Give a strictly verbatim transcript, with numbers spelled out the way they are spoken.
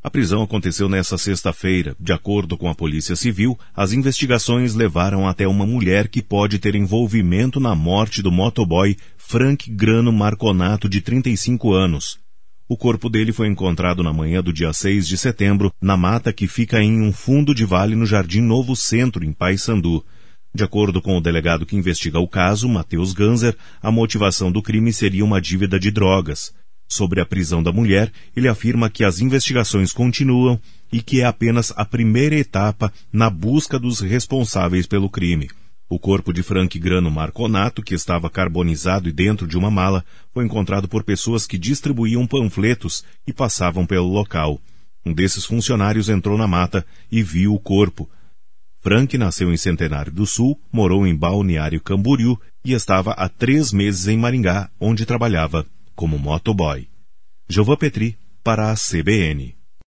A prisão aconteceu nesta sexta-feira. De acordo com a Polícia Civil, as investigações levaram até uma mulher que pode ter envolvimento na morte do motoboy Frank Grano Marconato, de trinta e cinco anos. O corpo dele foi encontrado na manhã do dia seis de setembro, na mata que fica em um fundo de vale no Jardim Novo Centro, em Paissandu. De acordo com o delegado que investiga o caso, Matheus Ganzer, a motivação do crime seria uma dívida de drogas. Sobre a prisão da mulher, ele afirma que as investigações continuam e que é apenas a primeira etapa na busca dos responsáveis pelo crime. O corpo de Frank Grano Marconato, que estava carbonizado e dentro de uma mala, foi encontrado por pessoas que distribuíam panfletos e passavam pelo local. Um desses funcionários entrou na mata e viu o corpo. Frank nasceu em Centenário do Sul, morou em Balneário Camboriú e estava há três meses em Maringá, onde trabalhava como motoboy. Jovan Petri, para a C B N.